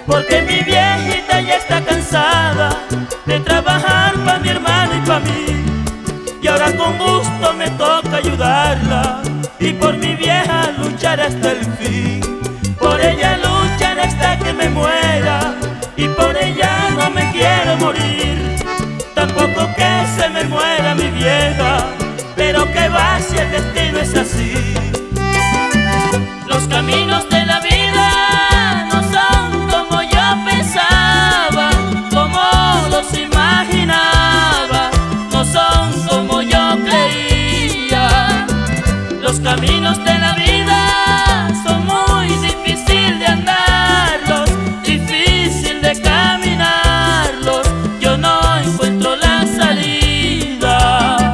porque mi viejita ya está cansada de trabajar pa' mi hermano y pa' mí. Y ahora con gusto me toca ayudarla y por mi vieja luchar hasta el fin. Por ella lucharé hasta que me muera y por ella no me quiero morir. Tampoco que se me muera mi vieja, pero que va si el destino es así. Los caminos de la vida no son como yo pensaba, como los imaginaba, no son como yo creía. Los caminos de la vida son muy difíciles de andarlos, difícil de caminarlos. Yo no encuentro la salida.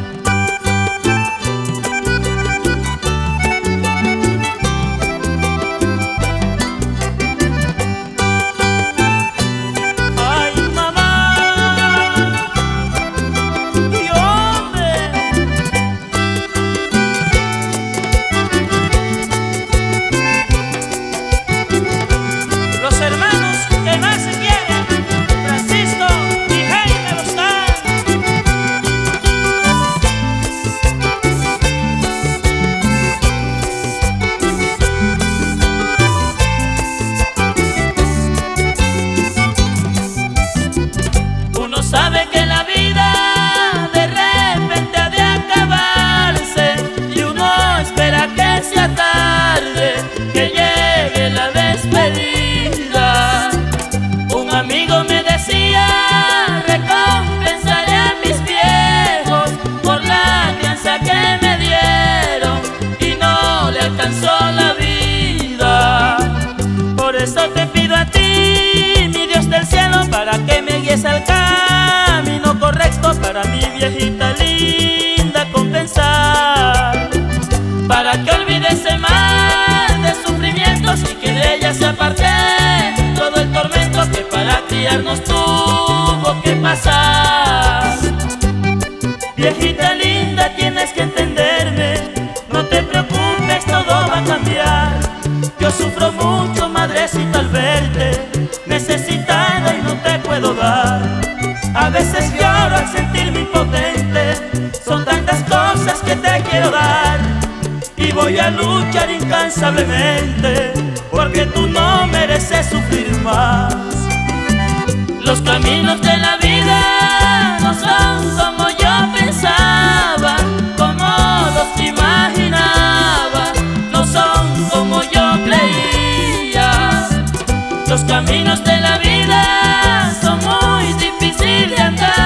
Ay, mamá, y hombre, los hermanos que más se quieren, Francisco y Jaime Boscan. Uno sabe que la vida de repente ha de acabarse y uno espera que sea tarde, que llegue la despedida. Un amigo me decía: recompensaré a mis viejos por la crianza que me dieron y no le alcanzó la vida. Por eso te pido a ti, mi Dios del cielo, para que me guíes al camino correcto para mi viejita linda compensar, para que olvide ese mal de sufrimientos y que de ella se aparte todo el tormento que para criarnos tuvo que pasar. Viejita linda, tienes que entenderme, no te preocupes, todo va a cambiar. Yo sufro mucho, madrecita, al verte necesitada y no te puedo dar. A veces lloro al sentirme impotente, son tantas cosas que te quiero dar. Y voy a luchar incansablemente, porque tú no mereces sufrir más. Los caminos de la vida no son como yo pensaba, como los imaginaba, no son como yo creía. Los caminos de la vida son muy difíciles de andar.